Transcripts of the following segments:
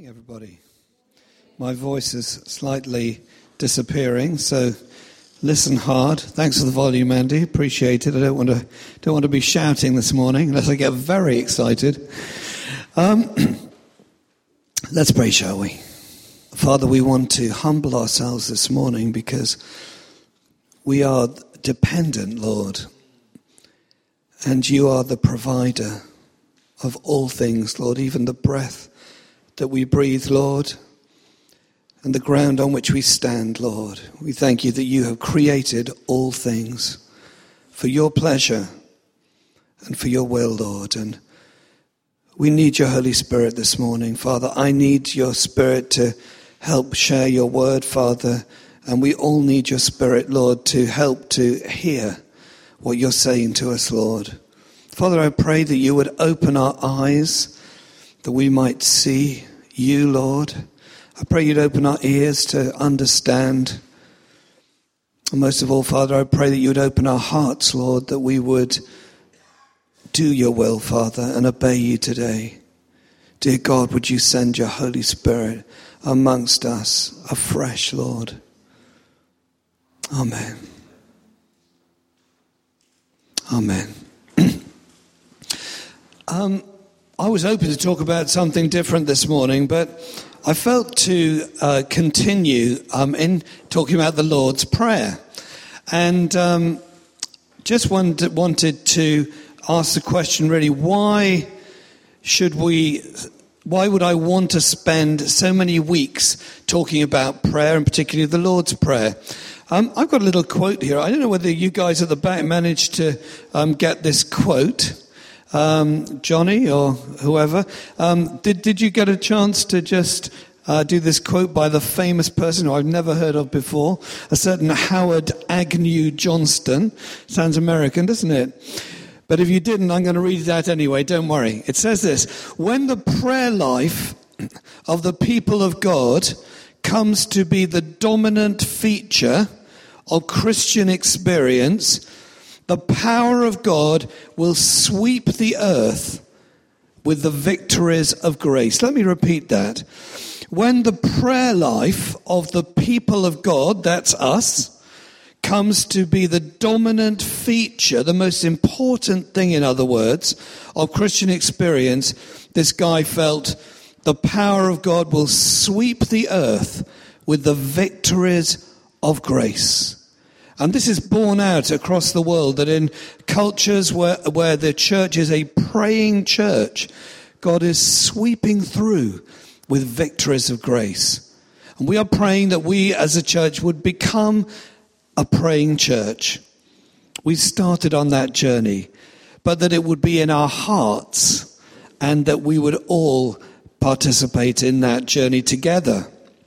Morning, everybody. My voice is slightly disappearing, so listen hard. Thanks for the volume, Andy. Appreciate it. I don't want to be shouting this morning unless I get very excited. Let's pray, shall we? Father, we want to humble ourselves this morning because we are dependent, Lord, and you are the provider of all things, Lord, even the breath that we breathe, Lord, and the ground on which we stand, Lord. We thank you that you have created all things for your pleasure and for your will, Lord. And we need your Holy Spirit this morning, Father. I need your Spirit to help share your word, Father. And we all need your Spirit, Lord, to help to hear what you're saying to us, Lord. Father, I pray that you would open our eyes, that we might see you, Lord. I pray you'd open our ears to understand. And most of all, Father, I pray that you would open our hearts, Lord, that we would do your will, Father, and obey you today. Dear God, would you send your Holy Spirit amongst us afresh, Lord. Amen. Amen. I was hoping to talk about something different this morning, but I felt to continue in talking about the Lord's Prayer. And just wanted to ask the question really, why would I want to spend so many weeks talking about prayer, and particularly the Lord's Prayer? I've got a little quote here. I don't know whether you guys at the back managed to get this quote. Johnny or whoever, did you get a chance to just do this quote by the famous person who I've never heard of before, a certain Howard Agnew Johnston? Sounds American, doesn't it? But if you didn't, I'm going to read it out anyway, don't worry. It says this: when the prayer life of the people of God comes to be the dominant feature of Christian experience, the power of God will sweep the earth with the victories of grace. Let me repeat that. When the prayer life of the people of God, that's us, comes to be the dominant feature, the most important thing, in other words, of Christian experience, this guy felt the power of God will sweep the earth with the victories of grace. And this is borne out across the world, that in cultures where the church is a praying church, God is sweeping through with victories of grace. And we are praying that we as a church would become a praying church. We started on that journey, but that it would be in our hearts and that we would all participate in that journey together.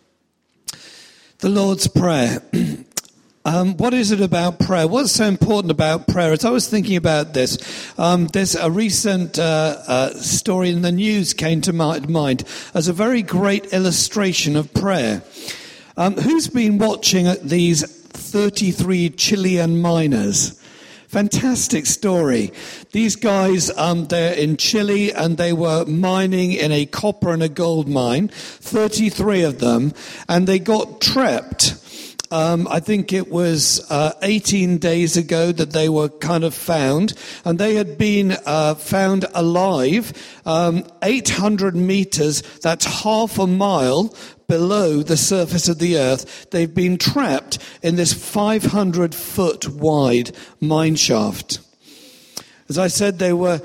The Lord's Prayer. What is it about prayer? What's so important about prayer? As I was thinking about this, there's a recent story in the news came to my mind as a very great illustration of prayer. Who's been watching these 33 Chilean miners? Fantastic story. These guys, they're in Chile and they were mining in a copper and a gold mine, 33 of them, and they got trapped. I think it was 18 days ago that they were kind of found, and they had been found alive 800 meters, that's half a mile below the surface of the earth. They've been trapped in this 500-foot wide mine shaft. As I said, they were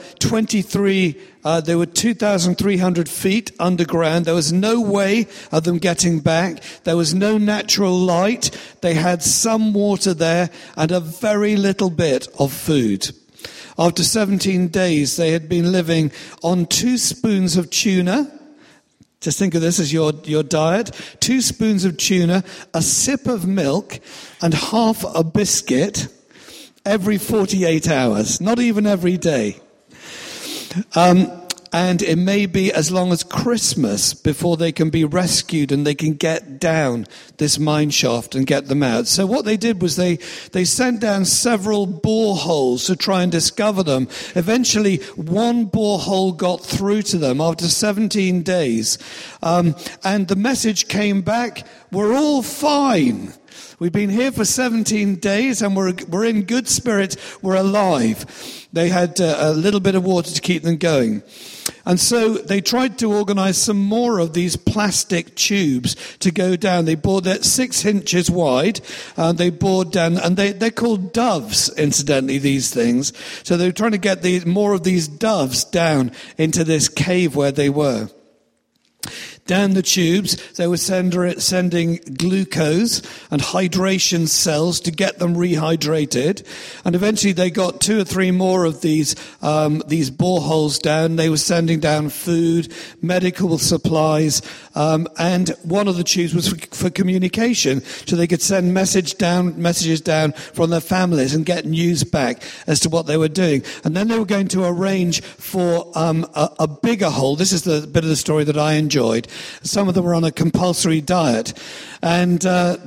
2,300 feet underground. There was no way of them getting back. There was no natural light. They had some water there and a very little bit of food. After 17 days, they had been living on 2 spoons of tuna. Just think of this as your diet. 2 spoons of tuna, a sip of milk, and half a biscuit every 48 hours, not even every day. and it may be as long as Christmas before they can be rescued and they can get down this mine shaft and get them out. So what they did was they sent down several boreholes to try and discover them. Eventually, one borehole got through to them after 17 days. And the message came back, we're all fine. We've been here for 17 days and we're in good spirits. We're alive. They had a little bit of water to keep them going. And so they tried to organize some more of these plastic tubes to go down. They bored that 6 inches wide. They bored down, and they're called doves, incidentally, these things. So they were trying to get more of these doves down into this cave where they were. Down the tubes, they were sending glucose and hydration cells to get them rehydrated. And eventually they got 2 or 3 more of these boreholes down. They were sending down food, medical supplies, and one of the tubes was for communication, so they could send messages down from their families and get news back as to what they were doing. And then they were going to arrange for a bigger hole. This is the bit of the story that I enjoyed. Some of them were on a compulsory diet. And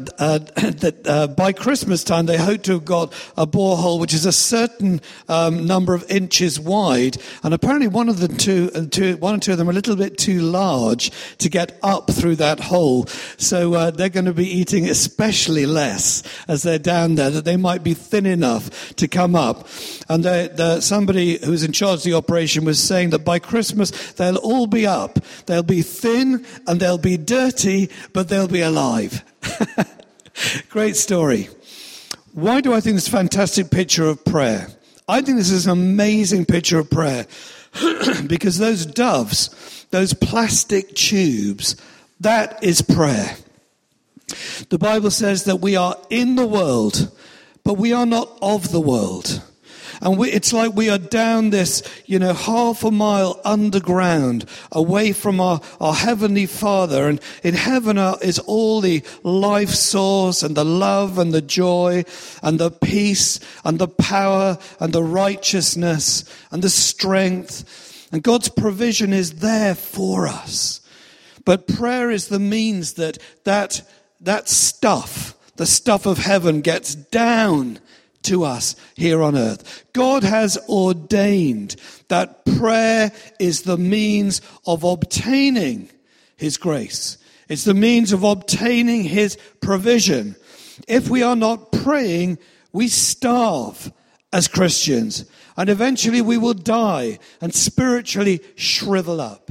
by Christmas time, they hoped to have got a borehole which is a certain number of inches wide. And apparently one or two of them are a little bit too large to get up through that hole. So they're going to be eating especially less as they're down there, that they might be thin enough to come up. And somebody who's in charge of the operation was saying that by Christmas, they'll all be up. They'll be thin and they'll be dirty, but they'll be alive. Great story. Why do I think this is a fantastic picture of prayer? I think this is an amazing picture of prayer because those doves, those plastic tubes, that is prayer. The Bible says that we are in the world, but we are not of the world. And it's like we are down this, half a mile underground away from our Heavenly Father. And in heaven is all the life source and the love and the joy and the peace and the power and the righteousness and the strength. And God's provision is there for us. But prayer is the means that stuff, the stuff of heaven, gets down to us here on earth. God has ordained that prayer is the means of obtaining His grace. It's the means of obtaining His provision. If we are not praying, we starve as Christians, and eventually we will die and spiritually shrivel up.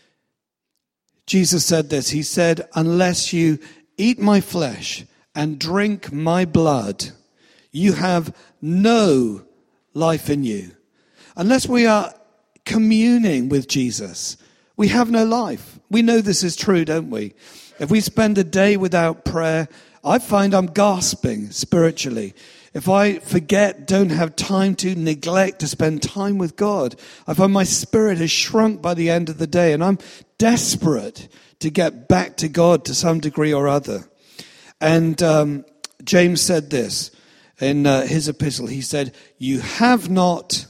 Jesus said this. He said, unless you eat my flesh and drink my blood, you have no life in you. Unless we are communing with Jesus, we have no life. We know this is true, don't we? If we spend a day without prayer, I find I'm gasping spiritually. If I don't have time to neglect to spend time with God, I find my spirit has shrunk by the end of the day, and I'm desperate to get back to God to some degree or other. And James said this in his epistle. He said, you have not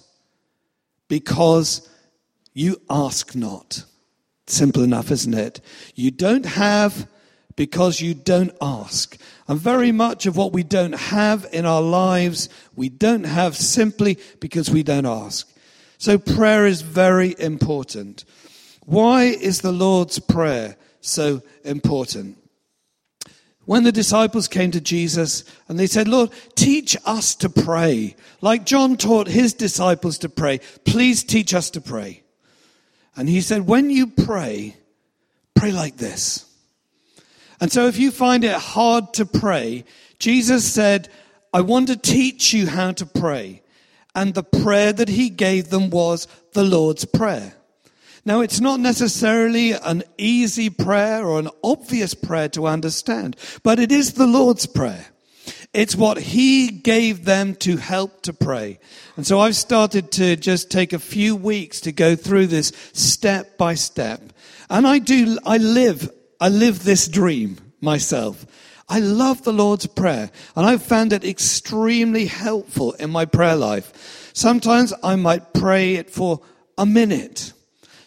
because you ask not. Simple enough, isn't it? You don't have because you don't ask. And very much of what we don't have in our lives, we don't have simply because we don't ask. So prayer is very important. Why is the Lord's Prayer so important? When the disciples came to Jesus and they said, Lord, teach us to pray. Like John taught his disciples to pray, please teach us to pray. And he said, when you pray, pray like this. And so if you find it hard to pray, Jesus said, I want to teach you how to pray. And the prayer that he gave them was the Lord's Prayer. Now, it's not necessarily an easy prayer or an obvious prayer to understand, but it is the Lord's Prayer. It's what he gave them to help to pray. And so I've started to just take a few weeks to go through this step by step. And I live this dream myself. I love the Lord's Prayer, and I've found it extremely helpful in my prayer life. Sometimes I might pray it for a minute.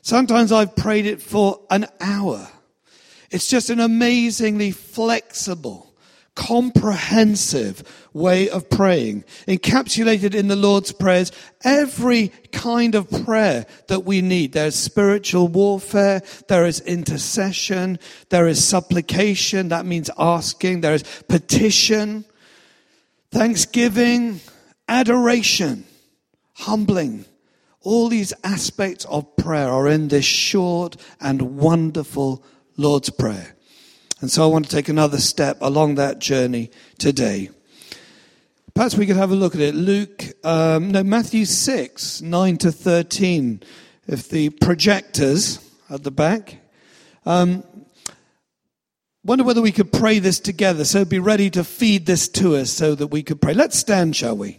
Sometimes I've prayed it for an hour. It's just an amazingly flexible, comprehensive way of praying, encapsulated in the Lord's prayers, every kind of prayer that we need. There's spiritual warfare, there is intercession, there is supplication, that means asking, there is petition, thanksgiving, adoration, humbling. All these aspects of prayer are in this short and wonderful Lord's Prayer. And so I want to take another step along that journey today. Perhaps we could have a look at it. Matthew 6, 9 to 13. If the projectors at the back. Wonder whether we could pray this together. So be ready to feed this to us so that we could pray. Let's stand, shall we?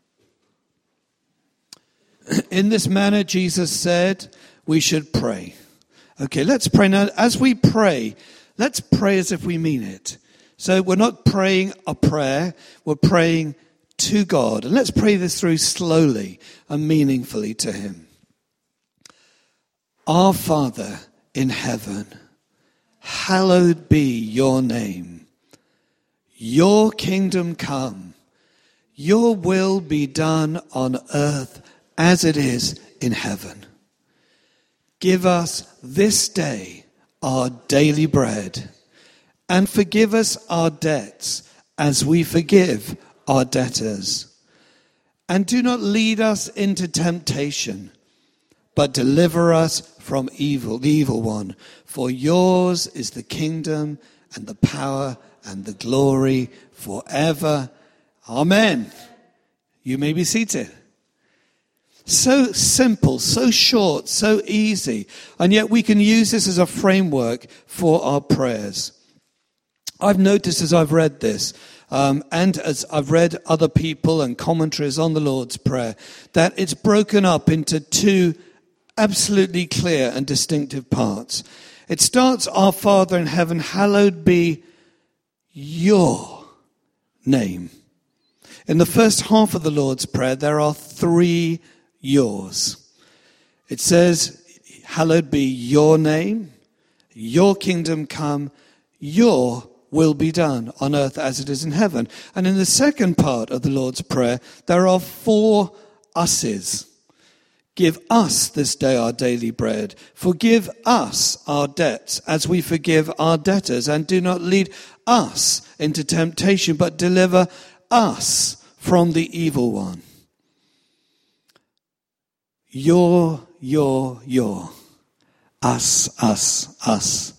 In this manner, Jesus said, we should pray. Okay, let's pray now. As we pray, let's pray as if we mean it. So we're not praying a prayer, we're praying to God. And let's pray this through slowly and meaningfully to Him. Our Father in heaven, hallowed be your name. Your kingdom come. Your will be done on earth as it is in heaven. Give us this day our daily bread, and forgive us our debts as we forgive our debtors. And do not lead us into temptation, but deliver us from the evil one. For yours is the kingdom and the power and the glory forever. Amen. You may be seated. So simple, so short, so easy, and yet we can use this as a framework for our prayers. I've noticed as I've read this, and as I've read other people and commentaries on the Lord's Prayer, that it's broken up into two absolutely clear and distinctive parts. It starts, Our Father in heaven, hallowed be your name. In the first half of the Lord's Prayer, there are three yours. It says, hallowed be your name, your kingdom come, your will be done on earth as it is in heaven. And in the second part of the Lord's Prayer, there are four us's. Give us this day our daily bread. Forgive us our debts as we forgive our debtors. And do not lead us into temptation, but deliver us from the evil one. Your. Us.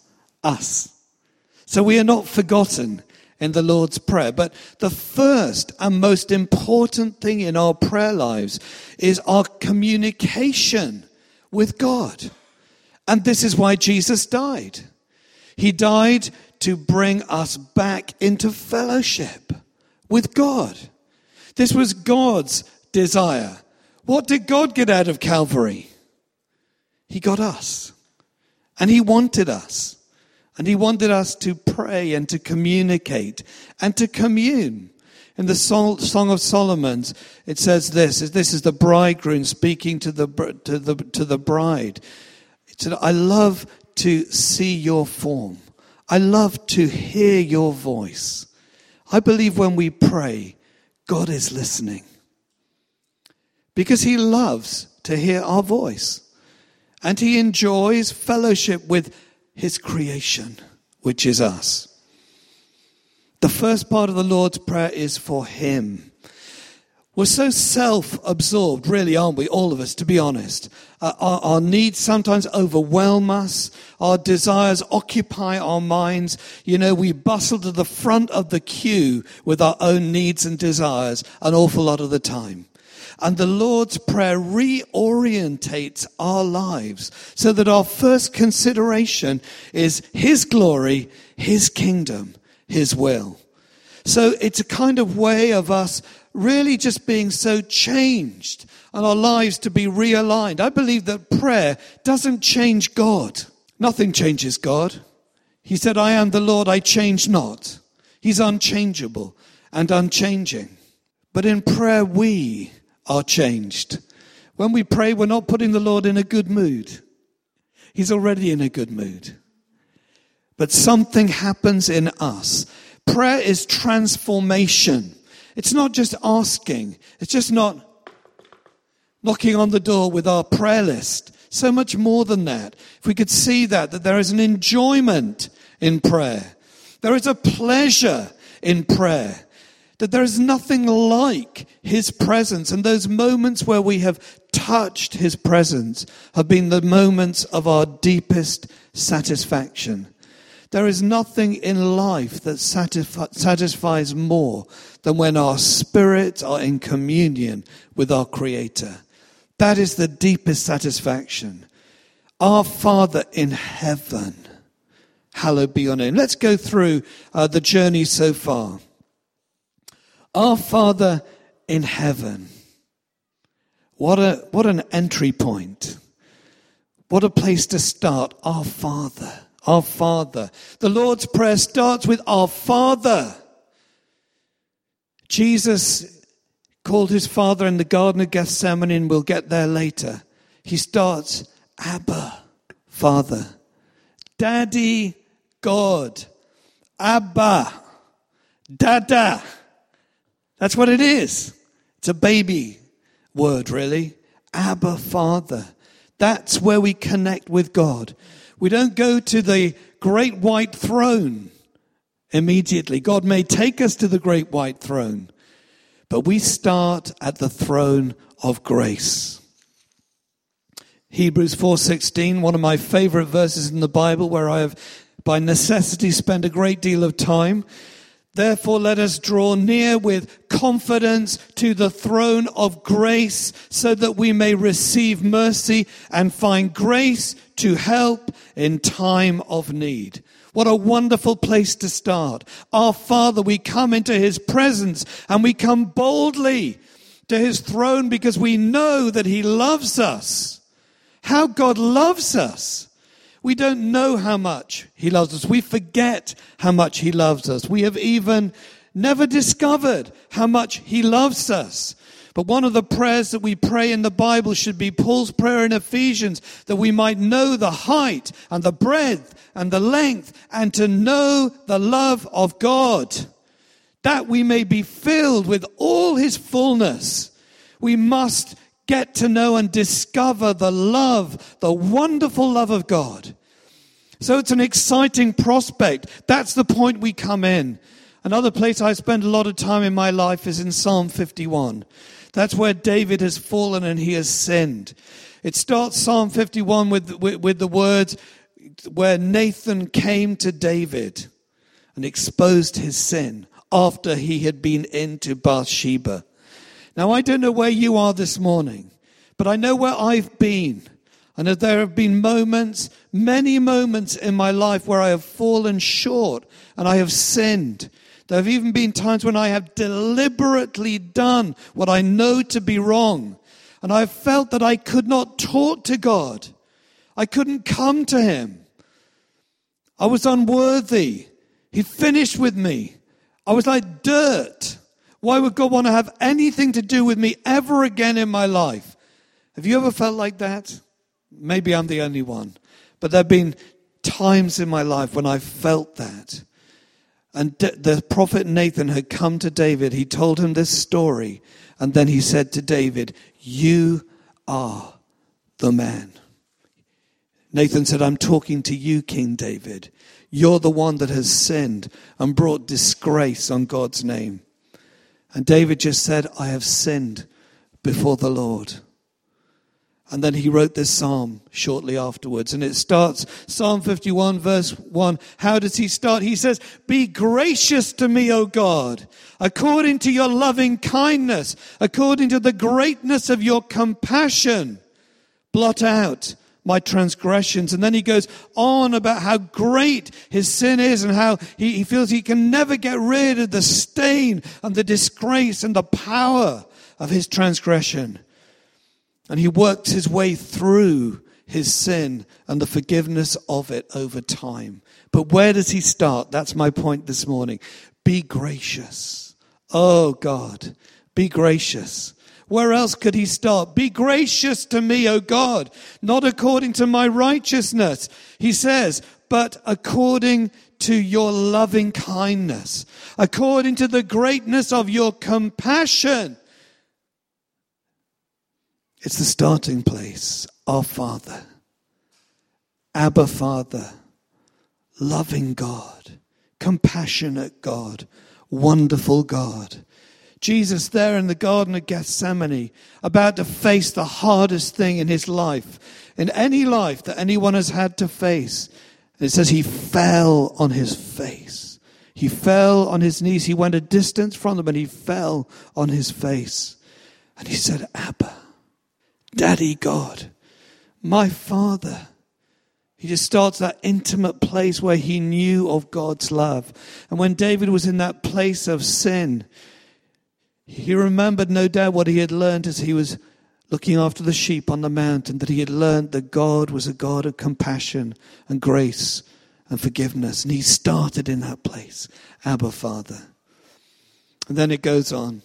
So we are not forgotten in the Lord's Prayer. But the first and most important thing in our prayer lives is our communication with God. And this is why Jesus died. He died to bring us back into fellowship with God. This was God's desire. What did God get out of Calvary? He got us. And He wanted us. And He wanted us to pray and to communicate and to commune. In the Song of Solomon, it says this is the bridegroom speaking to the bride. It said, I love to see your form. I love to hear your voice. I believe when we pray, God is listening. Because He loves to hear our voice. And He enjoys fellowship with His creation, which is us. The first part of the Lord's Prayer is for Him. We're so self-absorbed, really, aren't we? All of us, to be honest. Our needs sometimes overwhelm us. Our desires occupy our minds. You know, we bustle to the front of the queue with our own needs and desires an awful lot of the time. And the Lord's Prayer reorientates our lives so that our first consideration is His glory, His kingdom, His will. So it's a kind of way of us really just being so changed and our lives to be realigned. I believe that prayer doesn't change God. Nothing changes God. He said, I am the Lord, I change not. He's unchangeable and unchanging. But in prayer, we are changed. When we pray, we're not putting the Lord in a good mood. He's already in a good mood. But something happens in us. Prayer is transformation. It's not just asking. It's just not knocking on the door with our prayer list. So much more than that. If we could see that there is an enjoyment in prayer. There is a pleasure in prayer. That there is nothing like his presence. And those moments where we have touched his presence have been the moments of our deepest satisfaction. There is nothing in life that satisfies more than when our spirits are in communion with our Creator. That is the deepest satisfaction. Our Father in heaven, hallowed be your name. Let's go through the journey so far. Our Father in heaven. What an entry point. What a place to start. Our Father. Our Father. The Lord's Prayer starts with our Father. Jesus called his Father in the Garden of Gethsemane, and we'll get there later. He starts, Abba, Father. Daddy, God. Abba. Dada. That's what it is. It's a baby word, really. Abba, Father. That's where we connect with God. We don't go to the great white throne immediately. God may take us to the great white throne, but we start at the throne of grace. Hebrews 4:16, one of my favorite verses in the Bible, where I have by necessity spent a great deal of time. Therefore, let us draw near with confidence to the throne of grace so that we may receive mercy and find grace to help in time of need. What a wonderful place to start. Our Father, we come into his presence and we come boldly to his throne because we know that he loves us. How God loves us. We don't know how much he loves us. We forget how much he loves us. We have even never discovered how much he loves us. But one of the prayers that we pray in the Bible should be Paul's prayer in Ephesians, that we might know the height and the breadth and the length and to know the love of God, that we may be filled with all his fullness. We must get to know and discover the love, the wonderful love of God. So it's an exciting prospect. That's the point we come in. Another place I spend a lot of time in my life is in Psalm 51. That's where David has fallen and he has sinned. It starts Psalm 51 with the words where Nathan came to David and exposed his sin after he had been into Bathsheba. Now, I don't know where you are this morning, but I know where I've been. And that there have been moments, many moments in my life where I have fallen short and I have sinned. There have even been times when I have deliberately done what I know to be wrong. And I have felt that I could not talk to God. I couldn't come to him. I was unworthy. He finished with me. I was like dirt. Why would God want to have anything to do with me ever again in my life? Have you ever felt like that? Maybe I'm the only one. But there have been times in my life when I felt that. And the prophet Nathan had come to David. He told him this story. And then he said to David, "You are the man." Nathan said, "I'm talking to you, King David. You're the one that has sinned and brought disgrace on God's name." And David just said, "I have sinned before the Lord." And then he wrote this psalm shortly afterwards. And it starts, Psalm 51, verse 1. How does he start? He says, "Be gracious to me, O God, according to your loving kindness, according to the greatness of your compassion. Blot out my transgressions." And then he goes on about how great his sin is and how he feels he can never get rid of the stain and the disgrace and the power of his transgression. And he works his way through his sin and the forgiveness of it over time. But where does he start? That's my point this morning. Be gracious. Oh God, be gracious. Where else could he start? Be gracious to me, O God, not according to my righteousness, he says, but according to your loving kindness, according to the greatness of your compassion. It's the starting place. Our Father, Abba Father, loving God, compassionate God, wonderful God. Jesus there in the Garden of Gethsemane, about to face the hardest thing in his life, in any life that anyone has had to face. And it says he fell on his face. He fell on his knees. He went a distance from them and he fell on his face. And he said, Abba, Daddy God, my Father. He just starts that intimate place where he knew of God's love. And when David was in that place of sin, he remembered no doubt what he had learned as he was looking after the sheep on the mountain, that he had learned that God was a God of compassion and grace and forgiveness. And he started in that place, Abba Father. And then it goes on.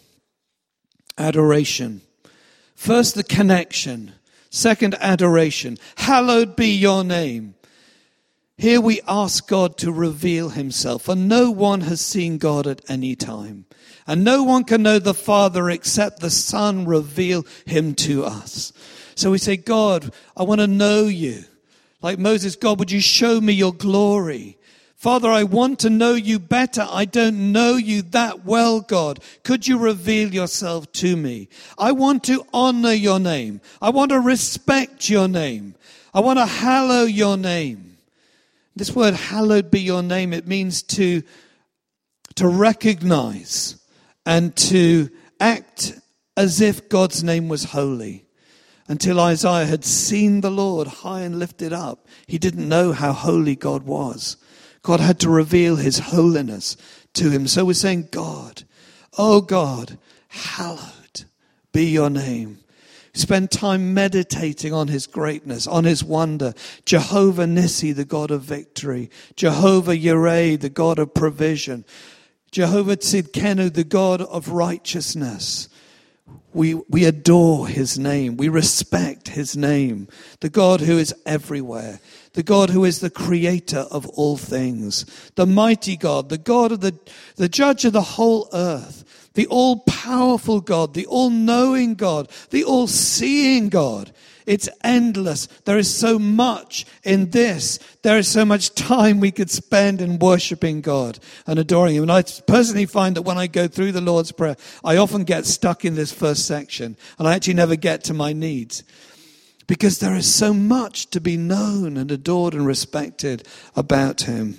Adoration. First, the connection. Second, adoration. Hallowed be your name. Here we ask God to reveal himself, for no one has seen God at any time. And no one can know the Father except the Son reveal him to us. So we say, God, I want to know you. Like Moses, God, would you show me your glory? Father, I want to know you better. I don't know you that well, God. Could you reveal yourself to me? I want to honor your name. I want to respect your name. I want to hallow your name. This word, hallowed be your name, it means to recognize and to act as if God's name was holy. Until Isaiah had seen the Lord high and lifted up, he didn't know how holy God was. God had to reveal his holiness to him. So we're saying, God, oh God, hallowed be your name. Spend time meditating on his greatness, on his wonder. Jehovah Nissi, the God of victory. Jehovah Yireh, the God of provision. Jehovah Tzidkenu, the God of righteousness. We adore his name. We respect his name. The God who is everywhere. The God who is the creator of all things. The mighty God. The God of the judge of the whole earth. The all-powerful God. The all-knowing God. The all-seeing God. It's endless. There is so much in this. There is so much time we could spend in worshiping God and adoring him. And I personally find that when I go through the Lord's Prayer, I often get stuck in this first section. And I actually never get to my needs. Because there is so much to be known and adored and respected about him.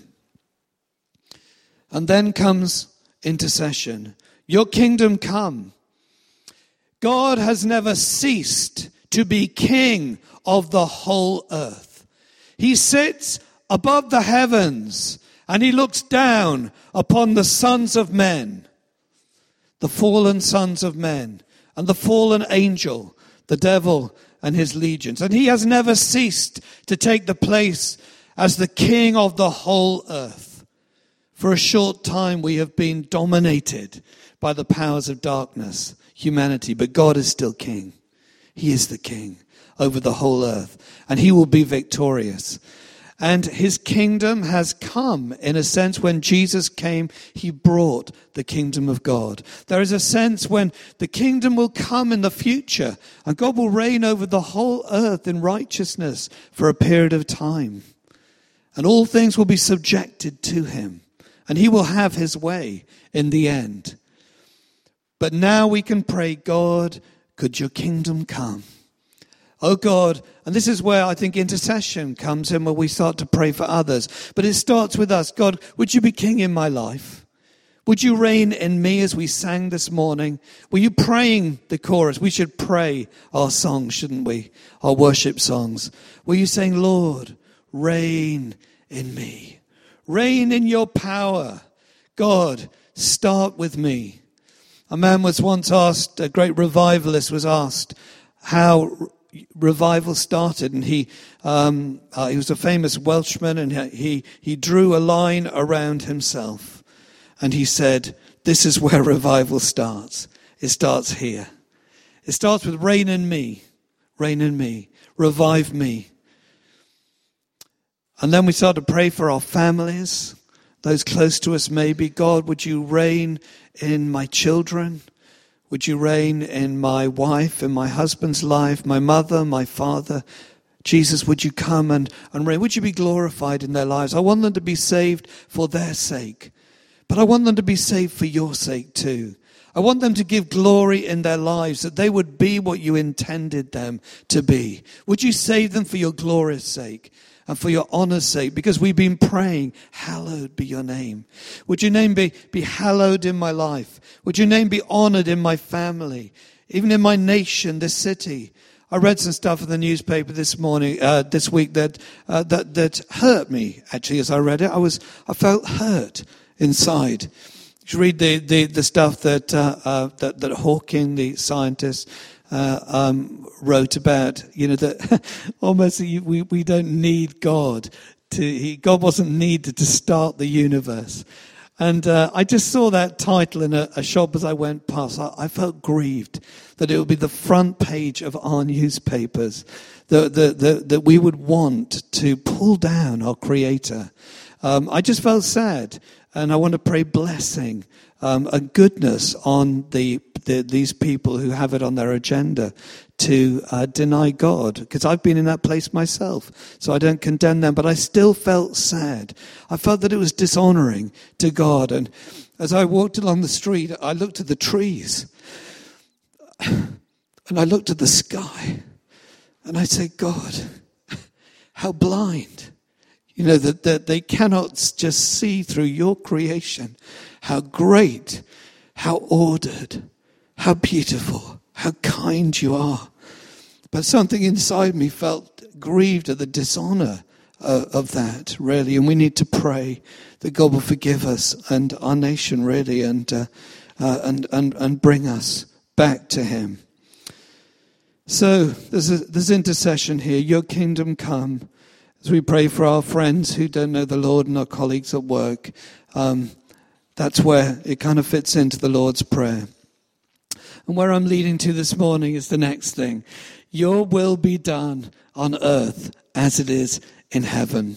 And then comes intercession. Your kingdom come. God has never ceased to be king of the whole earth. He sits above the heavens and he looks down upon the sons of men, the fallen sons of men, and the fallen angel, the devil and his legions. And he has never ceased to take the place as the king of the whole earth. For a short time we have been dominated by the powers of darkness, humanity, but God is still king. He is the king over the whole earth, and he will be victorious. And his kingdom has come. In a sense, when Jesus came, he brought the kingdom of God. There is a sense when the kingdom will come in the future, and God will reign over the whole earth in righteousness for a period of time. And all things will be subjected to him, and he will have his way in the end. But now we can pray, God, could your kingdom come? Oh God, and this is where I think intercession comes in, where we start to pray for others. But it starts with us. God, would you be king in my life? Would you reign in me, as we sang this morning? Were you praying the chorus? We should pray our songs, shouldn't we? Our worship songs. Were you saying, Lord, reign in me. Reign in your power. God, start with me. A man was once asked, a great revivalist was asked how revival started. And he was a famous Welshman, and he drew a line around himself. And he said, this is where revival starts. It starts here. It starts with reign in me, revive me. And then we start to pray for our families, those close to us maybe. God, would you reign in my children? Would you reign in my wife, in my husband's life, my mother, my father? Jesus, would you come and reign? Would you be glorified in their lives? I want them to be saved for their sake. But I want them to be saved for your sake too. I want them to give glory in their lives, that they would be what you intended them to be. Would you save them for your glorious sake and for your honor's sake? Because we've been praying, hallowed be your name. Would your name be hallowed in my life? Would your name be honored in my family, even in my nation, this city? I read some stuff in the newspaper this week that hurt me. Actually, as I read it, I felt hurt inside. You read the stuff that Hawking, the scientist, wrote about. That almost we don't need God God wasn't needed to start the universe. And I just saw that title in a shop as I went past. I felt grieved that it would be the front page of our newspapers, that we would want to pull down our Creator. I just felt sad, and I want to pray blessing and goodness on these people who have it on their agenda to deny God, because I've been in that place myself, so I don't condemn them, but I still felt sad. I felt that it was dishonoring to God, and as I walked along the street, I looked at the trees, and I looked at the sky, and I said, God, how blind, that they cannot just see through your creation how great, how ordered, how beautiful, how kind you are. But something inside me felt grieved at the dishonor of that, really. And we need to pray that God will forgive us and our nation, really, and bring us back to Him. So there's intercession here. Your kingdom come. As we pray for our friends who don't know the Lord and our colleagues at work, that's where it kind of fits into the Lord's Prayer. And where I'm leading to this morning is the next thing. Your will be done on earth as it is in heaven.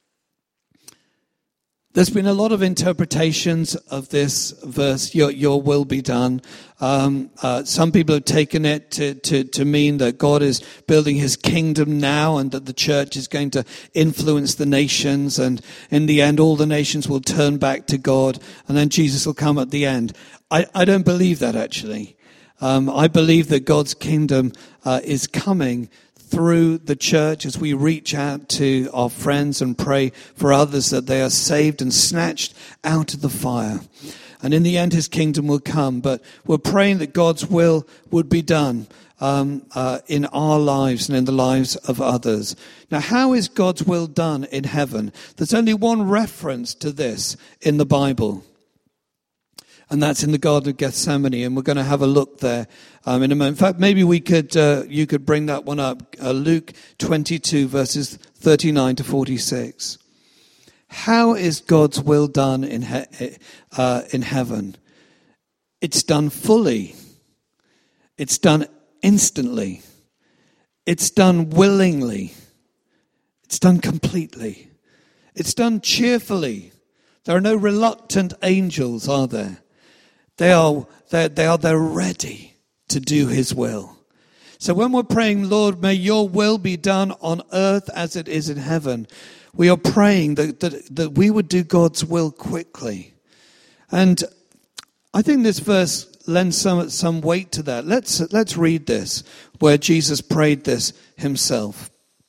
There's been a lot of interpretations of this verse, your will be done. Some people have taken it to mean that God is building His kingdom now and that the church is going to influence the nations, and in the end all the nations will turn back to God and then Jesus will come at the end. I don't believe that, actually. I believe that God's kingdom is coming through the church as we reach out to our friends and pray for others that they are saved and snatched out of the fire. And in the end, His kingdom will come. But we're praying that God's will would be done in our lives and in the lives of others. Now, how is God's will done in heaven? There's only one reference to this in the Bible. And that's in the Garden of Gethsemane, and we're going to have a look there in a moment. In fact, maybe you could bring that one up. Luke 22, verses 39 to 46. How is God's will done in heaven? It's done fully. It's done instantly. It's done willingly. It's done completely. It's done cheerfully. There are no reluctant angels, are there? They're ready to do His will. So when we're praying, Lord, may your will be done on earth as it is in heaven, we are praying that we would do God's will quickly. And I think this verse lends some weight to that. Let's read this, where Jesus prayed this Himself.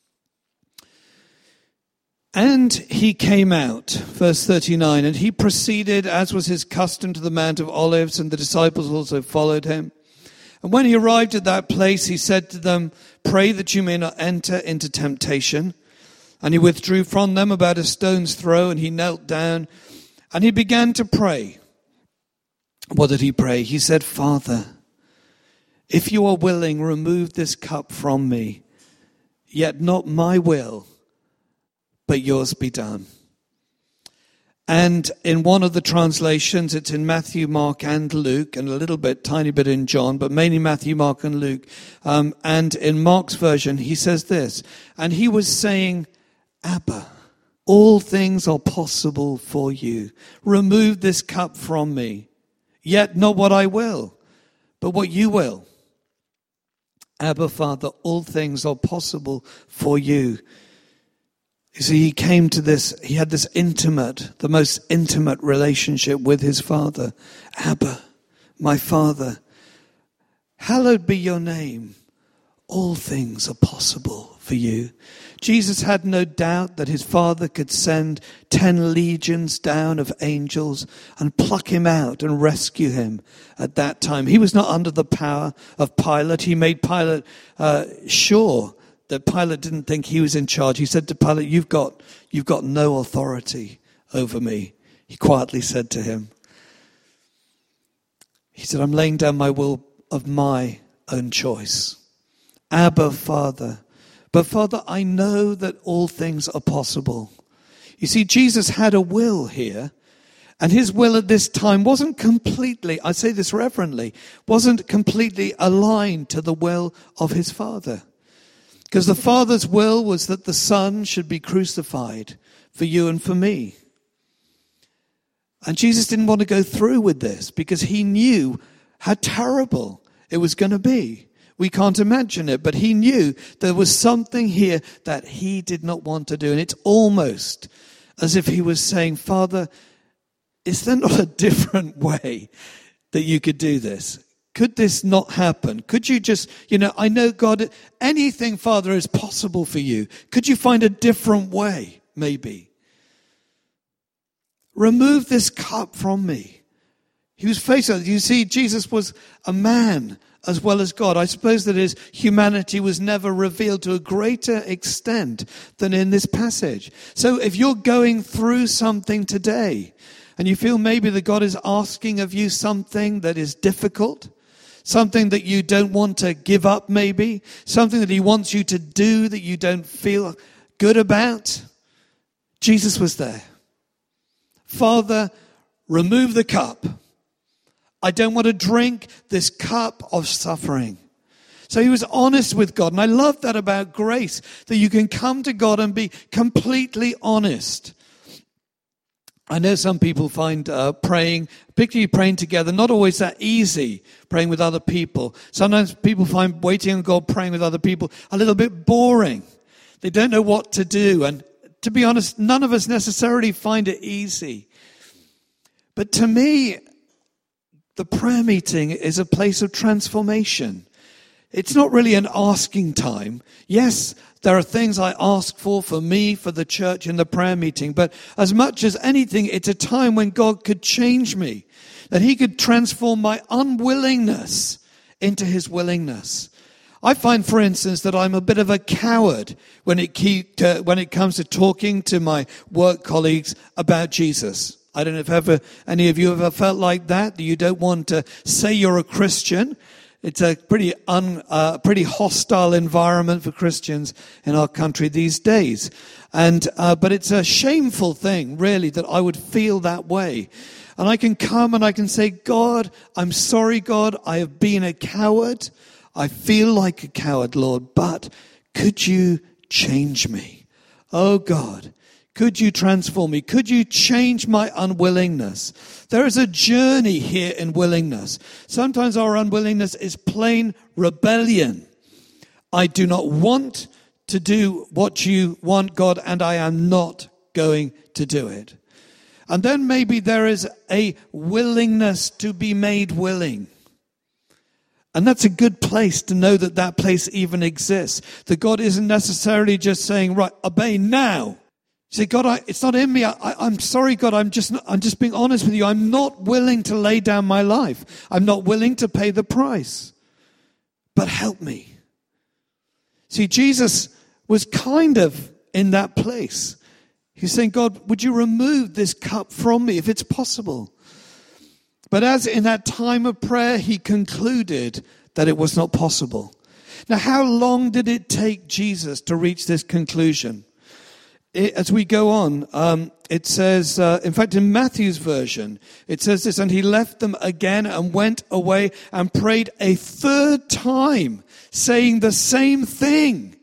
And He came out, verse 39, and He proceeded, as was His custom, to the Mount of Olives, and the disciples also followed Him. And when He arrived at that place, He said to them, pray that you may not enter into temptation. And He withdrew from them about a stone's throw, and He knelt down, and He began to pray. What did He pray? He said, Father, if you are willing, remove this cup from me, yet not my will, but yours be done. And in one of the translations, it's in Matthew, Mark, and Luke, and a little bit, tiny bit in John, but mainly Matthew, Mark, and Luke. And in Mark's version, he says this, and he was saying, Abba, all things are possible for you. Remove this cup from me. Yet not what I will, but what you will. Abba, Father, all things are possible for you. You see, he came to this, he had this intimate, the most intimate relationship with his Father. Abba, my Father, hallowed be your name. All things are possible for you. Jesus had no doubt that his Father could send 10 legions down of angels and pluck him out and rescue him at that time. He was not under the power of Pilate. He made Pilate sure that Pilate didn't think he was in charge. He said to Pilate, you've got no authority over me. He quietly said to him. He said, I'm laying down my will of my own choice. Abba, Father. But Father, I know that all things are possible. You see, Jesus had a will here. And his will at this time wasn't completely, I say this reverently, wasn't completely aligned to the will of his Father. Because the Father's will was that the Son should be crucified for you and for me. And Jesus didn't want to go through with this because he knew how terrible it was going to be. We can't imagine it, but he knew there was something here that he did not want to do. And it's almost as if he was saying, Father, is there not a different way that you could do this? Could this not happen? Could you just, I know, God, anything, Father, is possible for you. Could you find a different way, maybe? Remove this cup from me. He was faced with it. You see, Jesus was a man as well as God. I suppose that his humanity was never revealed to a greater extent than in this passage. So if you're going through something today, and you feel maybe that God is asking of you something that is difficult, something that you don't want to give up maybe, something that he wants you to do that you don't feel good about, Jesus was there. Father, remove the cup. I don't want to drink this cup of suffering. So he was honest with God. And I love that about grace, that you can come to God and be completely honest. I know some people find praying, particularly praying together, not always that easy, praying with other people. Sometimes people find waiting on God, praying with other people, a little bit boring. They don't know what to do. And to be honest, none of us necessarily find it easy. But to me, the prayer meeting is a place of transformation. It's not really an asking time. Yes, there are things I ask for me, for the church in the prayer meeting. But as much as anything, it's a time when God could change me. That he could transform my unwillingness into his willingness. I find, for instance, that I'm a bit of a coward when it comes to talking to my work colleagues about Jesus. I don't know if any of you have ever felt like that you don't want to say you're a Christian. It's a pretty hostile environment for Christians in our country these days. But it's a shameful thing, really, that I would feel that way. And I can come and I can say, God, I'm sorry, God, I have been a coward. I feel like a coward, Lord, but could you change me? Oh, God. Could you transform me? Could you change my unwillingness? There is a journey here in willingness. Sometimes our unwillingness is plain rebellion. I do not want to do what you want, God, and I am not going to do it. And then maybe there is a willingness to be made willing. And that's a good place to know that that place even exists. That God isn't necessarily just saying, right, obey now. Say, God, it's not in me. I'm sorry, God. I'm just being honest with you. I'm not willing to lay down my life. I'm not willing to pay the price. But help me. See, Jesus was kind of in that place. He's saying, God, would you remove this cup from me if it's possible? But as in that time of prayer, he concluded that it was not possible. Now, how long did it take Jesus to reach this conclusion? as we go on, it says, in fact, in Matthew's version, it says this, and he left them again and went away and prayed a third time, saying the same thing.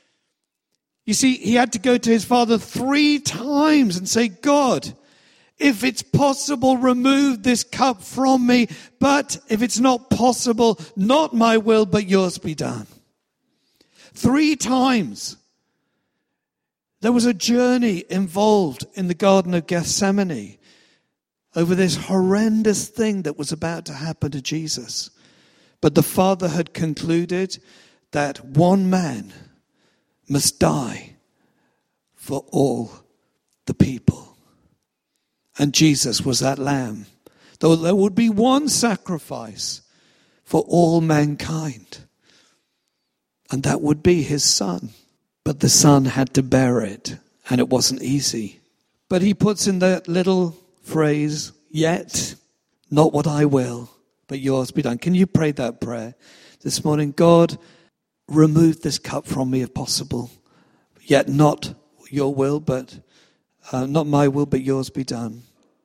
You see, he had to go to his father 3 times and say, God, if it's possible, remove this cup from me. But if it's not possible, not my will, but yours be done. 3 times. There was a journey involved in the Garden of Gethsemane over this horrendous thing that was about to happen to Jesus. But the Father had concluded that one man must die for all the people. And Jesus was that lamb. Though there would be one sacrifice for all mankind. And that would be his son. But the son had to bear it, and it wasn't easy. But he puts in that little phrase, yet not what I will, but yours be done. Can you pray that prayer this morning? God, remove this cup from me if possible. Yet not your will, but not my will, but yours be done.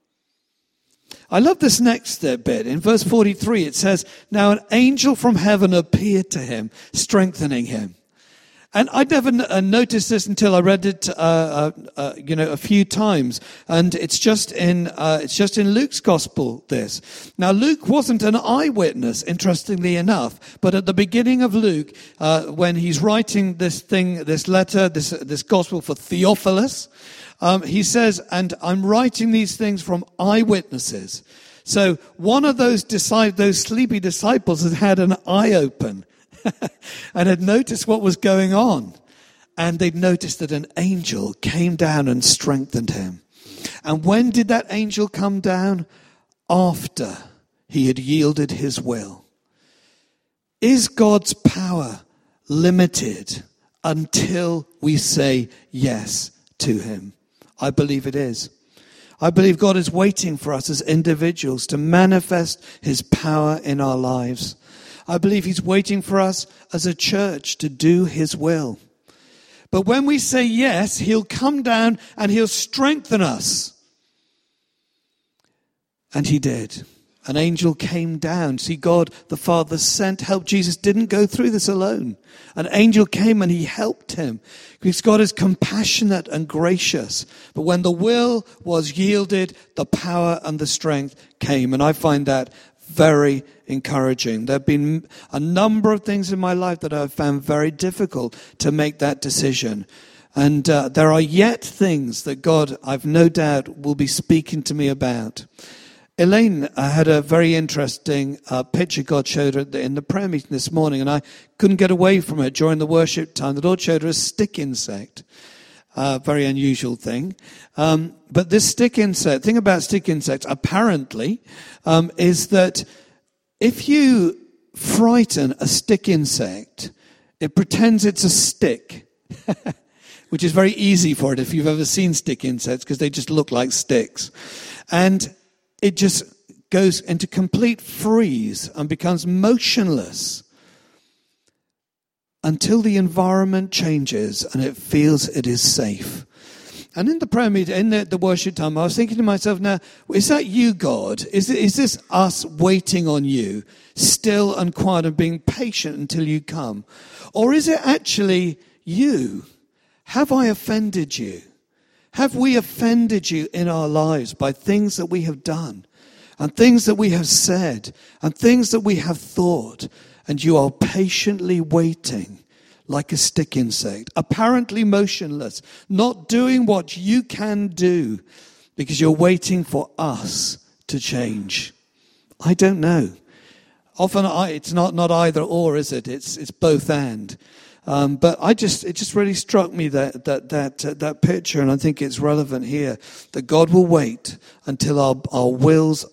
I love this next bit. In verse 43, it says, now an angel from heaven appeared to him, strengthening him. And I'd never noticed this until I read it, a few times. And it's just in Luke's gospel, this. Now, Luke wasn't an eyewitness, interestingly enough. But at the beginning of Luke, when he's writing this letter, this gospel for Theophilus, he says, and I'm writing these things from eyewitnesses. So one of those sleepy disciples had an eye open. And had noticed what was going on. And they'd noticed that an angel came down and strengthened him. And when did that angel come down? After he had yielded his will. Is God's power limited until we say yes to him? I believe it is. I believe God is waiting for us as individuals to manifest his power in our lives. I believe he's waiting for us as a church to do his will. But when we say yes, he'll come down and he'll strengthen us. And he did. An angel came down. See, God the Father sent help. Jesus didn't go through this alone. An angel came and he helped him. Because God is compassionate and gracious. But when the will was yielded, the power and the strength came. And I find that very encouraging. There have been a number of things in my life that I've found very difficult to make that decision. And there are yet things that God, I've no doubt, will be speaking to me about. Elaine had a very interesting picture God showed her in the prayer meeting this morning, and I couldn't get away from it during the worship time. The Lord showed her a stick insect. Very unusual thing. But this stick insect, thing about stick insects, apparently, is that if you frighten a stick insect, it pretends it's a stick, which is very easy for it if you've ever seen stick insects, because they just look like sticks. And it just goes into complete freeze and becomes motionless until the environment changes and it feels it is safe. And in the prayer meeting, in the worship time, I was thinking to myself, now, is that you, God? Is this us waiting on you, still and quiet and being patient until you come? Or is it actually you? Have I offended you? Have we offended you in our lives by things that we have done and things that we have said and things that we have thought? And you are patiently waiting like a stick insect, apparently motionless, not doing what you can do because you're waiting for us to change. I don't know. Often it's not either or, is it? It's both and. But it just really struck me that picture, and I think it's relevant here, that God will wait until our wills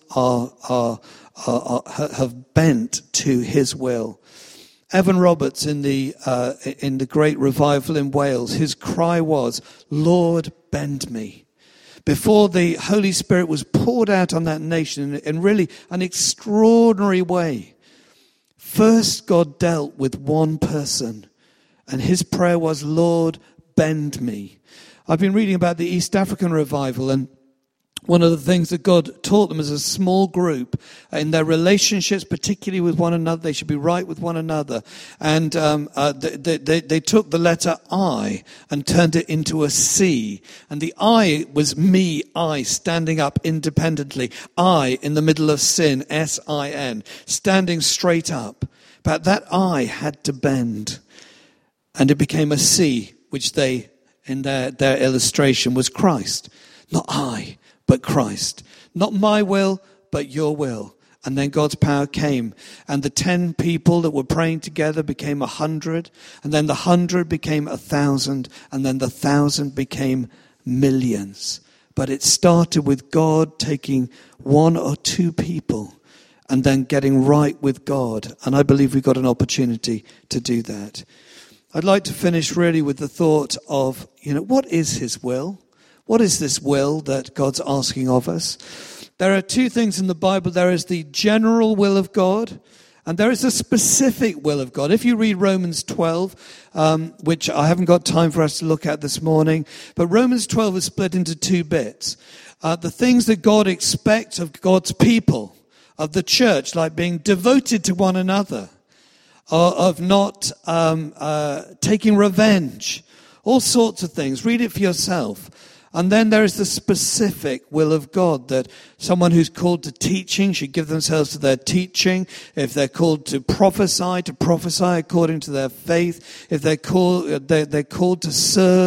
have bent to his will. Evan Roberts in the great revival in Wales, his cry was, Lord, bend me. Before the Holy Spirit was poured out on that nation in really an extraordinary way, first God dealt with one person, and his prayer was, Lord, bend me. I've been reading about the East African revival, and one of the things that God taught them as a small group in their relationships, particularly with one another, they should be right with one another. And they took the letter I and turned it into a C. And the I was me, I, standing up independently. I in the middle of sin, S-I-N, standing straight up. But that I had to bend. And it became a C, which they, in their illustration, was Christ. Not I, but Christ. Not my will, but your will. And then God's power came. And the 10 people that were praying together became 100. And then the 100 became 1,000. And then the 1,000 became millions. But it started with God taking 1 or 2 people and then getting right with God. And I believe we've got an opportunity to do that. I'd like to finish really with the thought of, what is his will? What is this will that God's asking of us? There are 2 things in the Bible. There is the general will of God, and there is a specific will of God. If you read Romans 12, which I haven't got time for us to look at this morning, but Romans 12 is split into 2 bits. The things that God expects of God's people, of the church, like being devoted to one another, of not taking revenge, all sorts of things. Read it for yourself. And then there is the specific will of God, that someone who's called to teaching should give themselves to their teaching. If they're called to prophesy according to their faith. If they're called to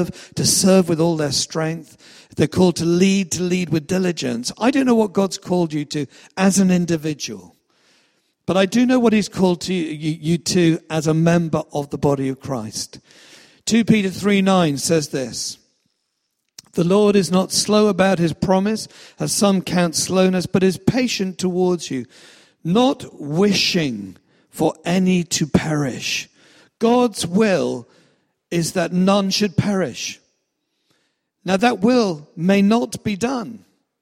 serve with all their strength. If they're called to lead with diligence. I don't know what God's called you to as an individual. But I do know what he's called you to as a member of the body of Christ. 2 Peter 3:9 says this. The Lord is not slow about his promise, as some count slowness, but is patient towards you, not wishing for any to perish. God's will is that none should perish. Now that will may not be done,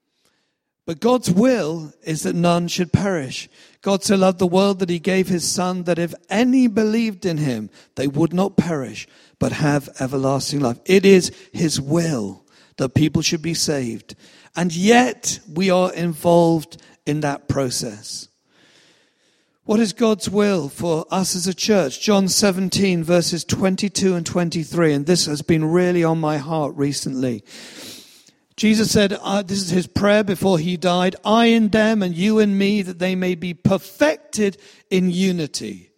but God's will is that none should perish. God so loved the world that he gave his Son, that if any believed in him, they would not perish, but have everlasting life. It is his will that people should be saved. And yet we are involved in that process. What is God's will for us as a church? John 17 verses 22 and 23. And this has been really on my heart recently. Jesus said, this is his prayer before he died, I in them and you in me, that they may be perfected in unity,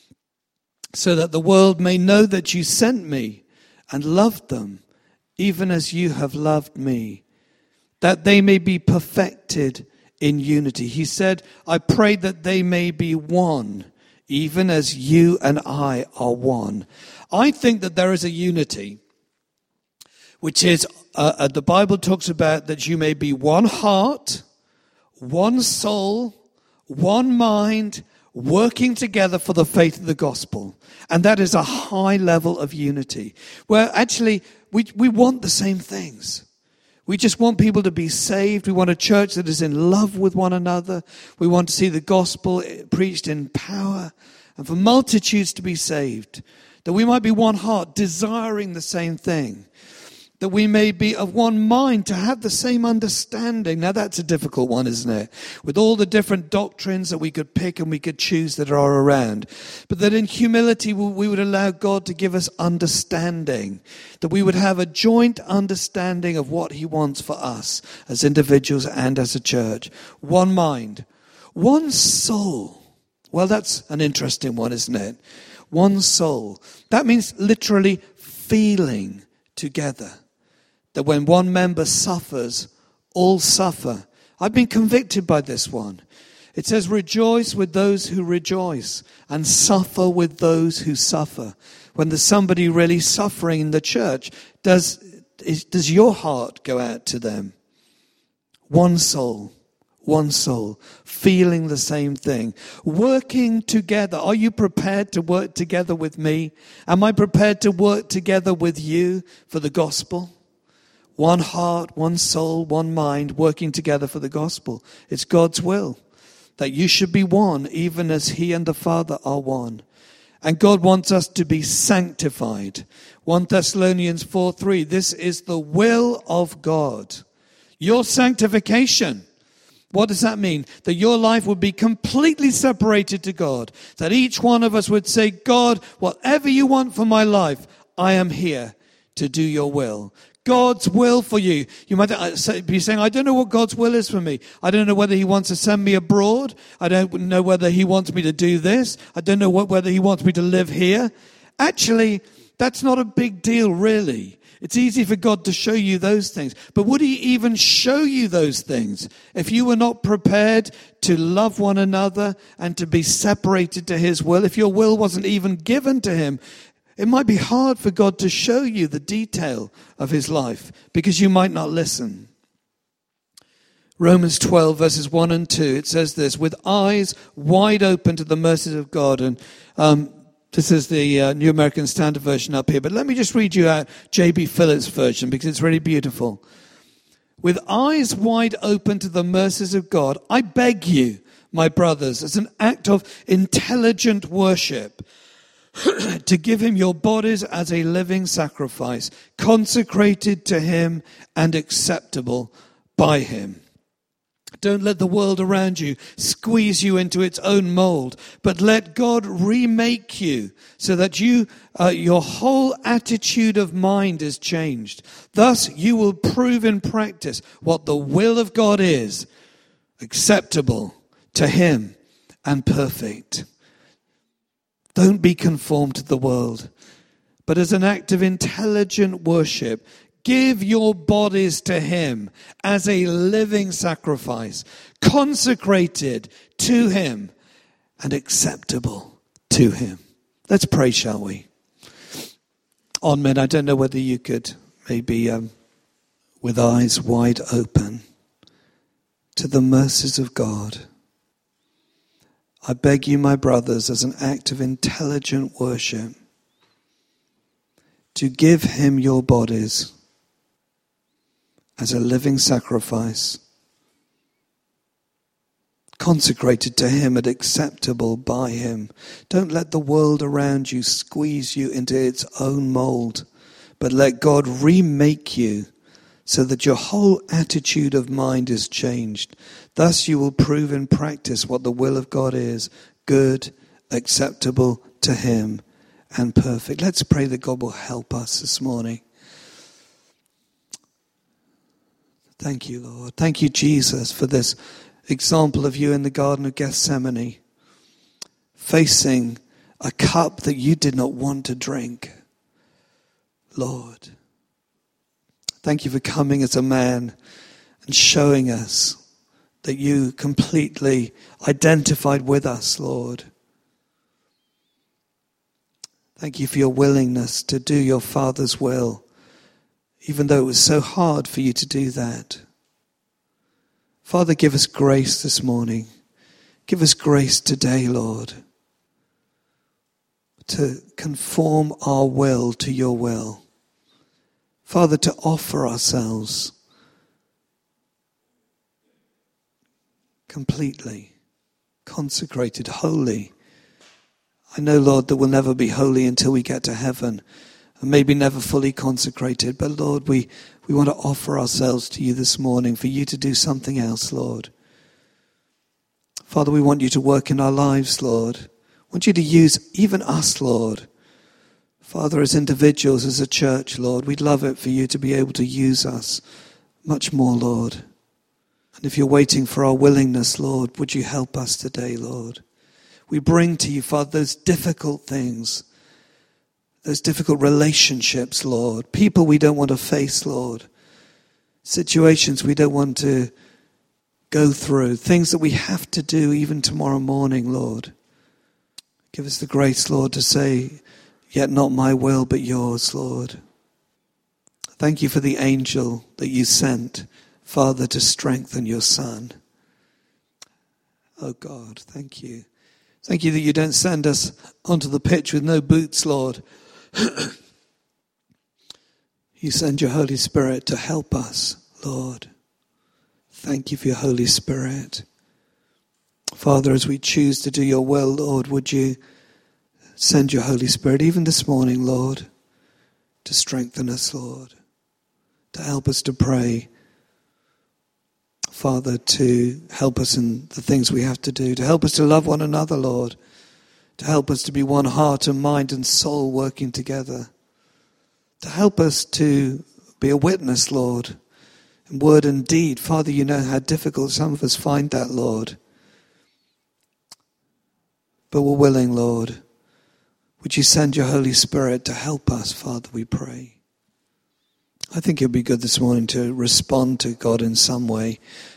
so that the world may know that you sent me and loved them, even as you have loved me, that they may be perfected in unity. He said, I pray that they may be one, even as you and I are one. I think that there is a unity, which is, the Bible talks about that you may be one heart, one soul, one mind, working together for the faith of the gospel. And that is a high level of unity, where actually we want the same things. We just want people to be saved. We want a church that is in love with one another. We want to see the gospel preached in power, and for multitudes to be saved. That we might be one heart, desiring the same thing. That we may be of one mind, to have the same understanding. Now that's a difficult one, isn't it? With all the different doctrines that we could pick and we could choose that are around. But that in humility we would allow God to give us understanding. That we would have a joint understanding of what he wants for us as individuals and as a church. One mind. One soul. Well, that's an interesting one, isn't it? One soul. That means literally feeling together. That when one member suffers, all suffer. I've been convicted by this one. It says, rejoice with those who rejoice and suffer with those who suffer. When there's somebody really suffering in the church, does your heart go out to them? One soul, feeling the same thing. Working together. Are you prepared to work together with me? Am I prepared to work together with you for the gospel? One heart, one soul, one mind, working together for the gospel. It's God's will that you should be one, even as he and the Father are one. And God wants us to be sanctified. 1 Thessalonians 4:3, this is the will of God. Your sanctification. What does that mean? That your life would be completely separated to God. That each one of us would say, God, whatever you want for my life, I am here to do your will. God's will for you. You might be saying, I don't know what God's will is for me. I don't know whether he wants to send me abroad. I don't know whether he wants me to do this. I don't know whether he wants me to live here. Actually, that's not a big deal, really. It's easy for God to show you those things. But would he even show you those things if you were not prepared to love one another and to be separated to his will? If your will wasn't even given to him, it might be hard for God to show you the detail of his life because you might not listen. Romans 12 verses 1 and 2, it says this, with eyes wide open to the mercies of God. And this is the New American Standard Version up here. But let me just read you out J.B. Phillips' version because it's really beautiful. With eyes wide open to the mercies of God, I beg you, my brothers, as an act of intelligent worship, to give him your bodies as a living sacrifice, consecrated to him and acceptable by him. Don't let the world around you squeeze you into its own mold, but let God remake you so that your whole attitude of mind is changed. Thus you will prove in practice what the will of God is, acceptable to him and perfect. Don't be conformed to the world, but as an act of intelligent worship, give your bodies to him as a living sacrifice, consecrated to him and acceptable to him. Let's pray, shall we? Onmen, I don't know whether you could maybe with eyes wide open to the mercies of God. I beg you, my brothers, as an act of intelligent worship, to give him your bodies as a living sacrifice, consecrated to him and acceptable by him. Don't let the world around you squeeze you into its own mold, but let God remake you so that your whole attitude of mind is changed. Thus you will prove in practice what the will of God is, good, acceptable to him, and perfect. Let's pray that God will help us this morning. Thank you, Lord. Thank you, Jesus, for this example of you in the Garden of Gethsemane, facing a cup that you did not want to drink. Lord, thank you for coming as a man and showing us that you completely identified with us, Lord. Thank you for your willingness to do your Father's will, even though it was so hard for you to do that. Father, give us grace this morning. Give us grace today, Lord, to conform our will to your will. Father, to offer ourselves completely, consecrated, holy. I know, Lord, that we'll never be holy until we get to heaven, and maybe never fully consecrated. But Lord, we want to offer ourselves to you this morning for you to do something else, Lord. Father, we want you to work in our lives, Lord. I want you to use even us, Lord. Father, as individuals, as a church, Lord, we'd love it for you to be able to use us much more, Lord. And if you're waiting for our willingness, Lord, would you help us today, Lord? We bring to you, Father, those difficult things, those difficult relationships, Lord. People we don't want to face, Lord. Situations we don't want to go through. Things that we have to do even tomorrow morning, Lord. Give us the grace, Lord, to say, yet not my will, but yours, Lord. Thank you for the angel that you sent, Father, to strengthen your Son. Oh God, thank you. Thank you that you don't send us onto the pitch with no boots, Lord. You send your Holy Spirit to help us, Lord. Thank you for your Holy Spirit. Father, as we choose to do your will, Lord, would you Send your Holy Spirit even this morning, Lord, to strengthen us, Lord, to help us to pray. Father, to help us in the things we have to do, to help us to love one another, Lord, to help us to be one heart and mind and soul working together, to help us to be a witness, Lord, in word and deed. Father, you know how difficult some of us find that, Lord. But we're willing, Lord. Would you send your Holy Spirit to help us, Father, we pray. I think it would be good this morning to respond to God in some way.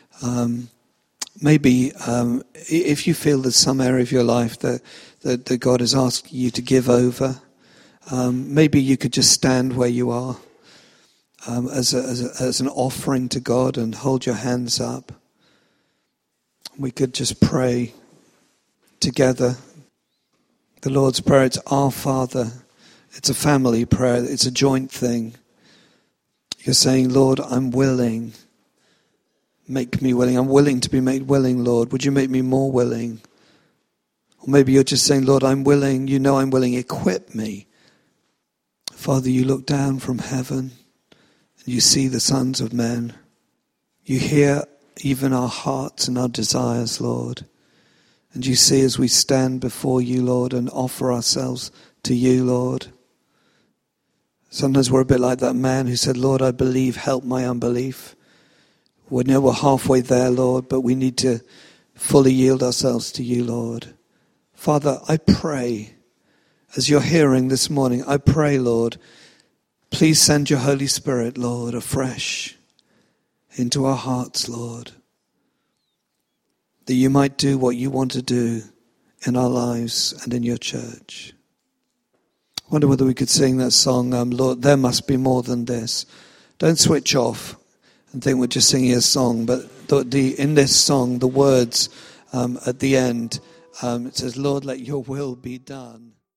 Maybe if you feel there's some area of your life that God has asked you to give over, maybe you could just stand where you are as an offering to God and hold your hands up. We could just pray together. The Lord's Prayer, it's Our Father. It's a family prayer. It's a joint thing. You're saying, Lord, I'm willing. Make me willing. I'm willing to be made willing, Lord. Would you make me more willing? Or maybe you're just saying, Lord, I'm willing. You know I'm willing. Equip me. Father, you look down from heaven and you see the sons of men. You hear even our hearts and our desires, Lord. And you see as we stand before you, Lord, and offer ourselves to you, Lord. Sometimes we're a bit like that man who said, Lord, I believe, help my unbelief. We know we're halfway there, Lord, but we need to fully yield ourselves to you, Lord. Father, I pray, as you're hearing this morning, I pray, Lord, please send your Holy Spirit, Lord, afresh into our hearts, Lord, that you might do what you want to do in our lives and in your church. I wonder whether we could sing that song, Lord, there must be more than this. Don't switch off and think we're just singing a song, but in this song, the words at the end, it says, Lord, let your will be done.